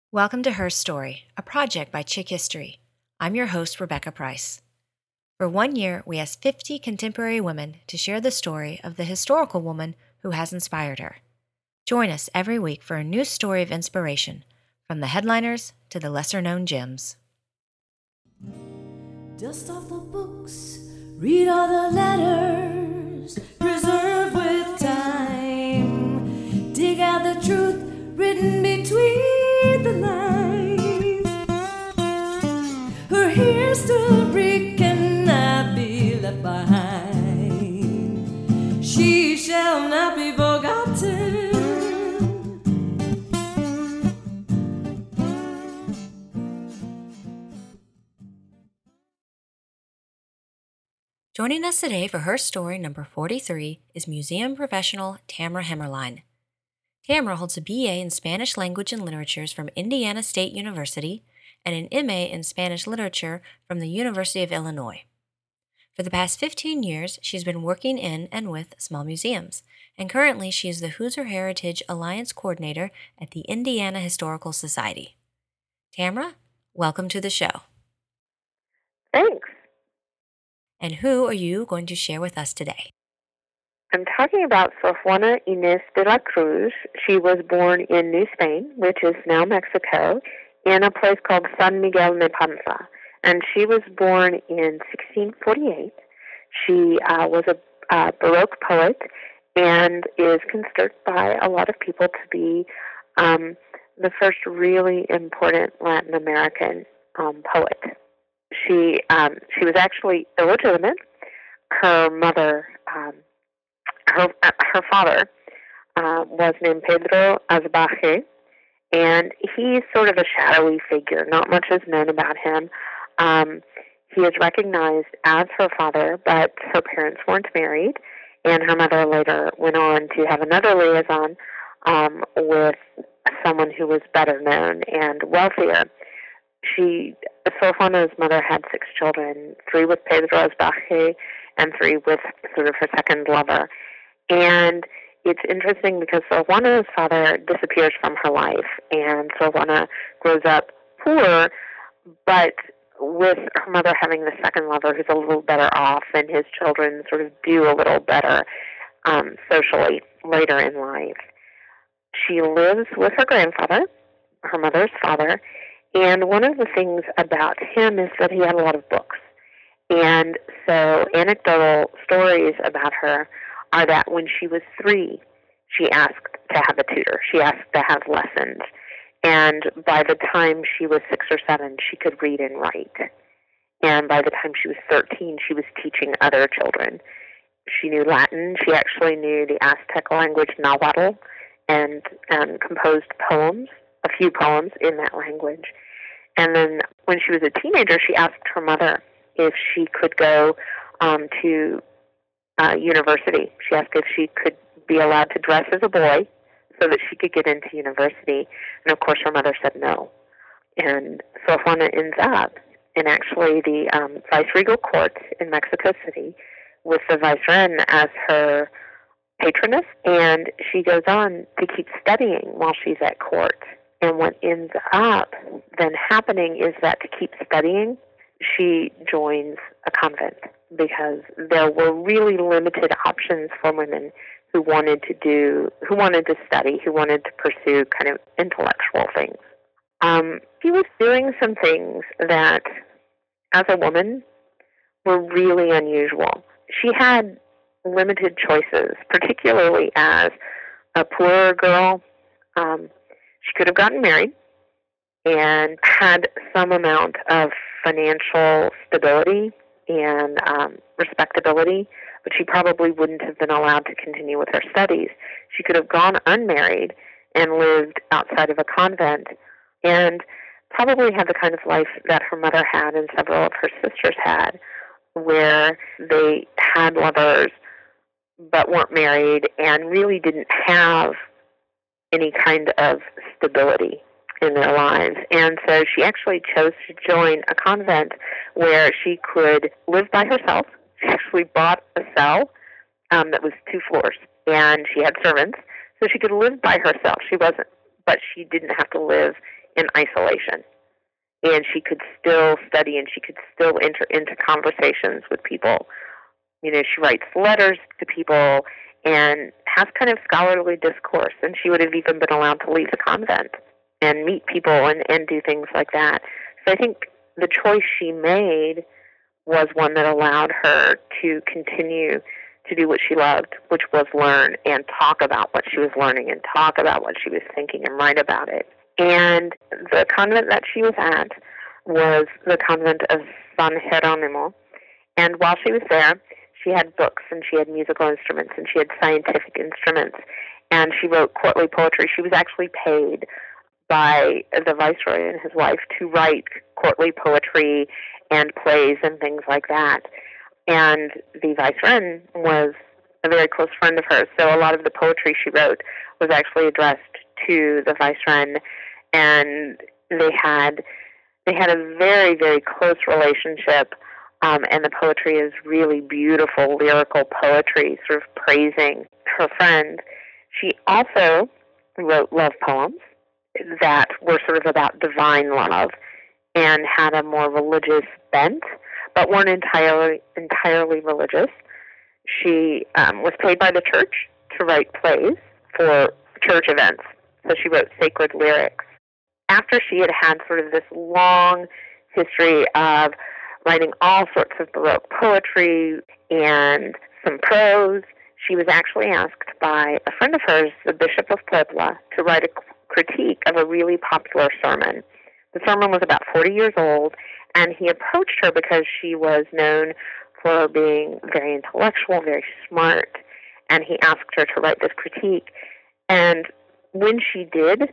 Welcome to Her Story, a project by Chick History. I'm your host, Rebecca Price. For 1 year, we asked 50 contemporary women to share the story of the historical woman who has inspired her. Join us every week for a new story of inspiration, from the headliners to the lesser-known gems. Dust off the books, read all the letters, preserve with time. Dig out the truth written between the lines. Her history cannot be left behind. She shall not be forgotten. Joining us today for Her Story number 43 is museum professional Tamara Hemmerlein. Tamara holds a BA in Spanish Language and Literatures from Indiana State University and an MA in Spanish Literature from the University of Illinois. For the past 15 years, she's been working in and with small museums, and currently she is the Hoosier Heritage Alliance Coordinator at the Indiana Historical Society. Tamara, welcome to the show. Thanks. And who are you going to share with us today? I'm talking about Sor Juana Inés de la Cruz. She was born in New Spain, which is now Mexico, in a place called San Miguel Nepanza. And she was born in 1648. She was a Baroque poet and is considered by a lot of people to be the first really important Latin American poet. She was actually illegitimate. Her mother, her father, was named Pedro Azbaje, and he's sort of a shadowy figure. Not much is known about him. He is recognized as her father, but her parents weren't married, and her mother later went on to have another liaison with someone who was better known and wealthier. Sor Juana's mother had 6 children, 3 with Pedro Azbaje and 3 with sort of her second lover. And it's interesting because Sor Juana's father disappears from her life, and Sor Juana grows up poor, but with her mother having the second lover who's a little better off, and his children sort of do a little better socially later in life. She lives with her grandfather, her mother's father, and one of the things about him is that he had a lot of books. And so anecdotal stories about her are that when she was 3, she asked to have a tutor. She asked to have lessons. And by the time she was 6 or 7, she could read and write. And by the time she was 13, she was teaching other children. She knew Latin. She actually knew the Aztec language, Nahuatl, and composed poems, a few poems in that language. And then when she was a teenager, she asked her mother if she could go to university. She asked if she could be allowed to dress as a boy so that she could get into university. And of course, her mother said no. And Sor Juana ends up in actually the viceregal court in Mexico City with the vicereine as her patroness. And she goes on to keep studying while she's at court. And what ends up then happening is that to keep studying, she joins a convent because there were really limited options for women who wanted to study, who wanted to pursue kind of intellectual things. She was doing some things that, as a woman, were really unusual. She had limited choices, particularly as a poorer girl. She could have gotten married and had some amount of financial stability and respectability, but she probably wouldn't have been allowed to continue with her studies. She could have gone unmarried and lived outside of a convent and probably had the kind of life that her mother had and several of her sisters had, where they had lovers but weren't married and really didn't have any kind of stability in their lives. And so she actually chose to join a convent where she could live by herself. She actually bought a cell that was 2 floors, and she had servants, so she could live by herself. She didn't have to live in isolation. And she could still study, and she could still enter into conversations with people. You know, she writes letters to people and has kind of scholarly discourse, and she would have even been allowed to leave the convent and meet people and do things like that. So I think the choice she made was one that allowed her to continue to do what she loved, which was learn and talk about what she was learning and talk about what she was thinking and write about it. And the convent that she was at was the convent of San Jeronimo. And while she was there, she had books and she had musical instruments and she had scientific instruments. And she wrote courtly poetry. She was actually paid by the viceroy and his wife to write courtly poetry and plays and things like that. And the viceroy was a very close friend of hers, so a lot of the poetry she wrote was actually addressed to the viceroy, and they had a very, very close relationship. And the poetry is really beautiful, lyrical poetry, sort of praising her friend. She also wrote love poems that were sort of about divine love and had a more religious bent, but weren't entirely religious. She was paid by the church to write plays for church events, so she wrote sacred lyrics. After she had had sort of this long history of writing all sorts of Baroque poetry and some prose, she was actually asked by a friend of hers, the Bishop of Puebla, to write a critique of a really popular sermon. The sermon was about 40 years old, and he approached her because she was known for being very intellectual, very smart, and he asked her to write this critique. And when she did,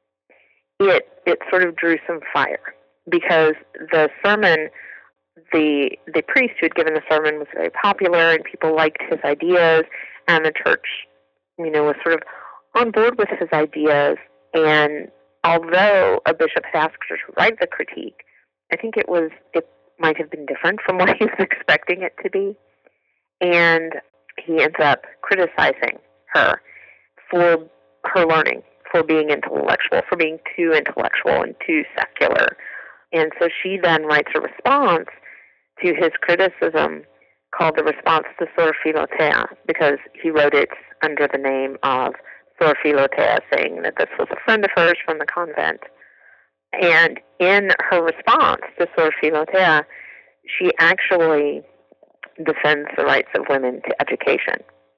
it sort of drew some fire, because the sermon, the priest who had given the sermon was very popular, and people liked his ideas, and the church, you know, was sort of on board with his ideas. And although a bishop had asked her to write the critique, I think it might have been different from what he was expecting it to be. And he ends up criticizing her for her learning, for being intellectual, for being too intellectual and too secular. And so she then writes a response to his criticism called the Response to Sor Filotea, because he wrote it under the name of Sor Filotea, saying that this was a friend of hers from the convent. And in her response to Sor Filotea, she actually defends the rights of women to education.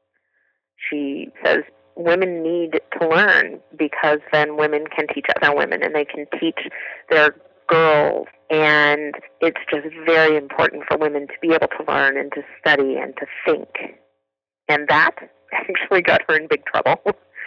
She says women need to learn, because then women can teach other women and they can teach their girls, and it's just very important for women to be able to learn and to study and to think. And that actually got her in big trouble.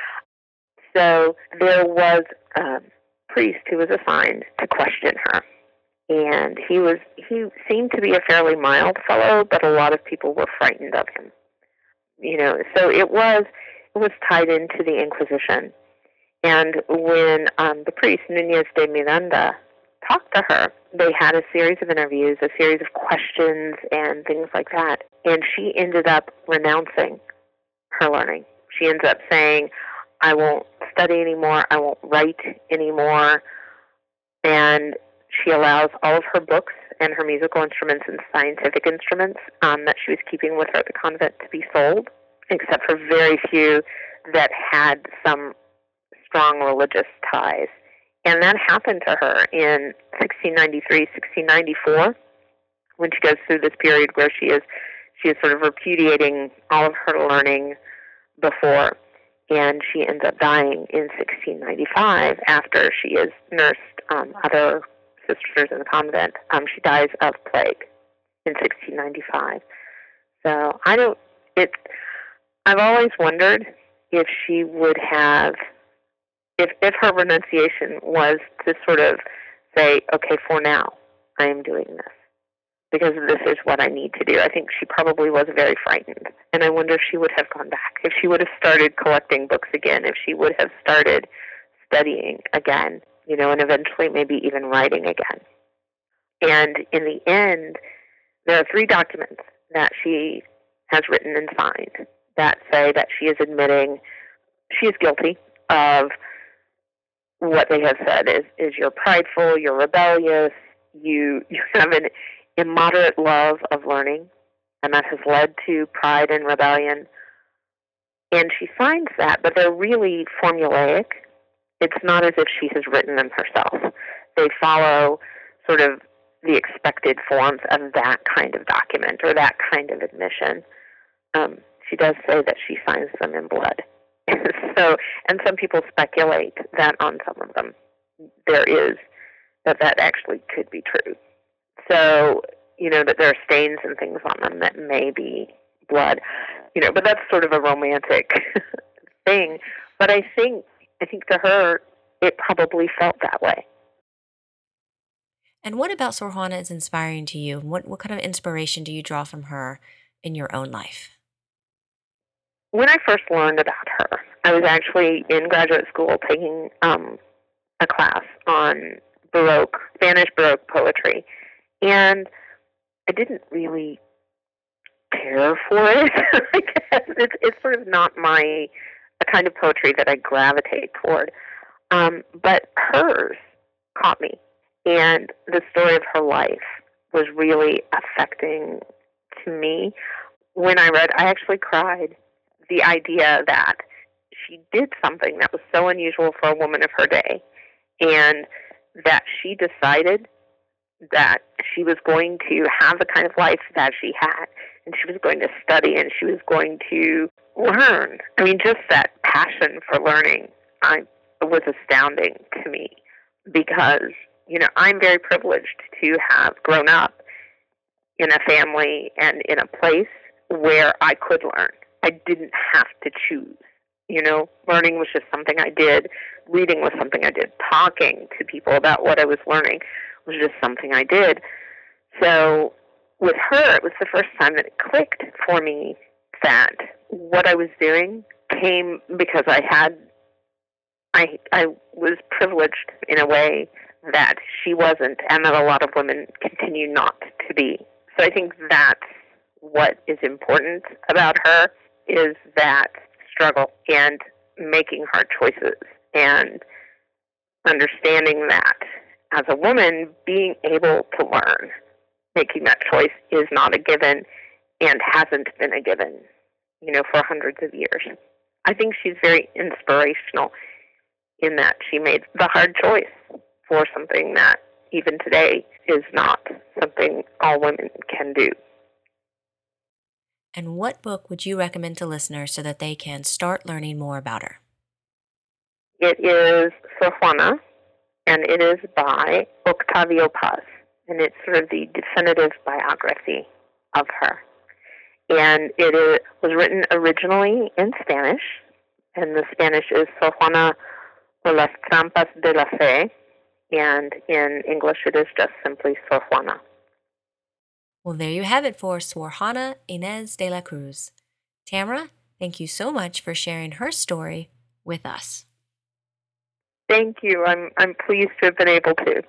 So there was a priest who was assigned to question her, and he seemed to be a fairly mild fellow, but a lot of people were frightened of him. You know, so it was tied into the Inquisition. And when the priest, Núñez de Miranda, talked to her, they had a series of interviews, a series of questions and things like that. And she ended up renouncing her learning. She ends up saying, I won't study anymore, I won't write anymore. And she allows all of her books and her musical instruments and scientific instruments that she was keeping with her at the convent to be sold, except for very few that had some strong religious ties. And that happened to her in 1693, 1694, when she goes through this period where she is sort of repudiating all of her learning before, and she ends up dying in 1695 after she has nursed other sisters in the convent. She dies of plague in 1695. So I've always wondered if she would have, if her renunciation was to sort of say, okay, for now, I am doing this, because this is what I need to do. I think she probably was very frightened. And I wonder if she would have gone back, if she would have started collecting books again, if she would have started studying again, you know, and eventually maybe even writing again. And in the end, there are 3 documents that she has written and signed that say that she is admitting she is guilty of what they have said is you're prideful, you're rebellious, you have an immoderate love of learning, and that has led to pride and rebellion. And she finds that, but they're really formulaic. It's not as if she has written them herself. They follow sort of the expected forms of that kind of document or that kind of admission. She does say that she signs them in blood. So, and some people speculate that on some of them that actually could be true. So, that there are stains and things on them that may be blood, but that's sort of a romantic thing. But I think to her, it probably felt that way. And what about Sor Juana is inspiring to you? What kind of inspiration do you draw from her in your own life? When I first learned about her, I was actually in graduate school taking a class on Spanish Baroque poetry, and I didn't really care for it. I guess it's sort of not a kind of poetry that I gravitate toward. But hers caught me, and the story of her life was really affecting to me. When I read, I actually cried. The idea that she did something that was so unusual for a woman of her day, and that she decided that she was going to have the kind of life that she had, and she was going to study, and she was going to learn. I mean, just that passion for learning was astounding to me, because, I'm very privileged to have grown up in a family and in a place where I could learn. I didn't have to choose. Learning was just something I did. Reading was something I did. Talking to people about what I was learning was just something I did. So with her, it was the first time that it clicked for me that what I was doing came because I was privileged in a way that she wasn't, and that a lot of women continue not to be. So I think that's what is important about her, is that struggle and making hard choices and understanding that as a woman, being able to learn, making that choice is not a given and hasn't been a given, for hundreds of years. I think she's very inspirational in that she made the hard choice for something that even today is not something all women can do. And what book would you recommend to listeners so that they can start learning more about her? It is Sor Juana, and it is by Octavio Paz, and it's sort of the definitive biography of her. And it was written originally in Spanish, and the Spanish is Sor Juana o las Trampas de la Fe, and in English it is just simply Sor Juana. Well, there you have it for Sor Juana Inés de la Cruz. Tamara, thank you so much for sharing her story with us. Thank you. I'm pleased to have been able to.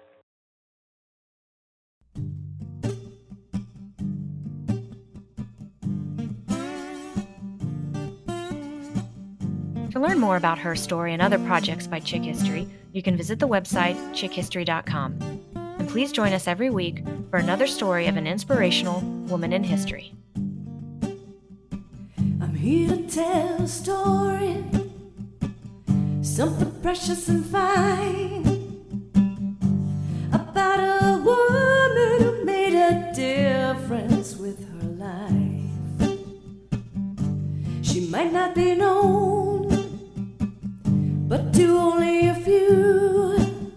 To learn more about her story and other projects by Chick History, you can visit the website chickhistory.com. And please join us every week for another story of an inspirational woman in history. I'm here to tell a story, something precious and fine, about a woman who made a difference with her life. She might not be known, but to only a few.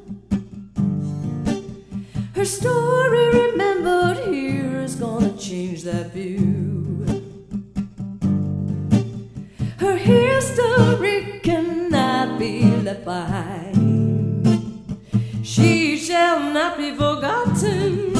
Her story remembered here is gonna change that view. Her history cannot be left behind. She shall not be forgotten.